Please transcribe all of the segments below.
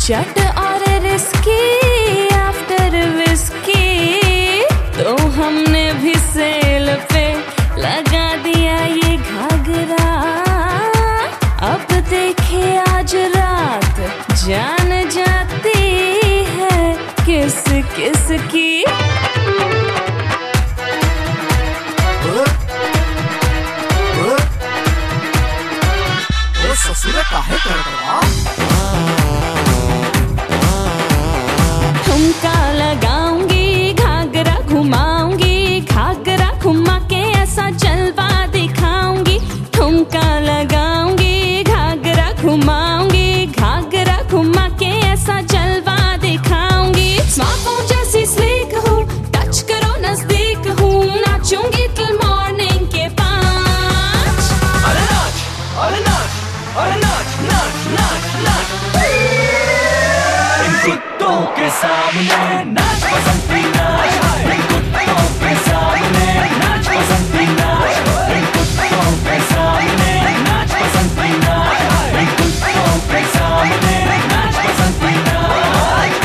Shut और risky after whisky, तो हमने भी सेल पे लगा दिया ये घाघरा। अब देखे आज रात जान जाती है किस किस की। ससुर काहे करवा ठुमका लगाऊंगी, घाघरा घुमाऊंगी, घाघरा घुमा के ऐसा जलवा दिखाऊंगी। ठुमका लगाऊंगी, घाघरा घुमाऊंगी, घाघरा घुमा के ऐसा जलवा दिखाऊंगी। स्मार्टफोन जैसी स्लीक हूँ, टच करो नजदीक हूँ, नाचूंगी टिल मॉर्निंग के 5। अरे नाच, अरे नाच, अरे नाच नाच नाच नाच। इन कुत्तों के सामने नाच बसंती नाच, इन कुत्तों के सामने नाच बसंती नाच, इन कुत्तों के सामने नाच बसंती नाच, इन कुत्तों के सामने नाच बसंती नाच।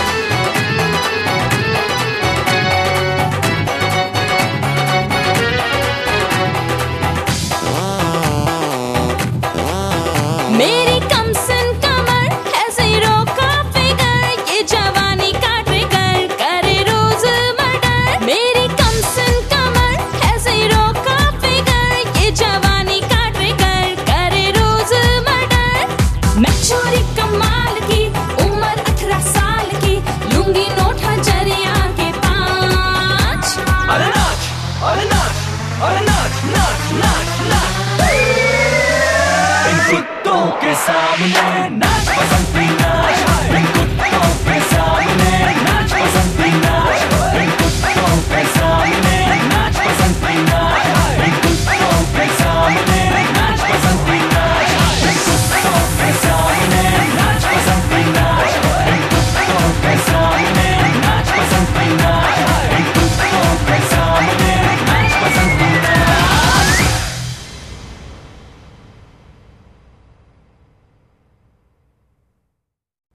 मेरी कमसन कमर है ज़ीरो का फिगर, ये जवानी का ट्रिगर करे रोज मर्डर। मेरी कमसन कमर है ज़ीरो का फिगर, ये जवानी का ट्रिगर करे रोज मर्डर। मैं चोरी कमाल की, उम्र 18 साल की, लूंगी नोट हजरिया के 5। अरे नाच, अरे नाच, अरे नाच नाच नाच नाच। इन कुत्तों के सामने नाच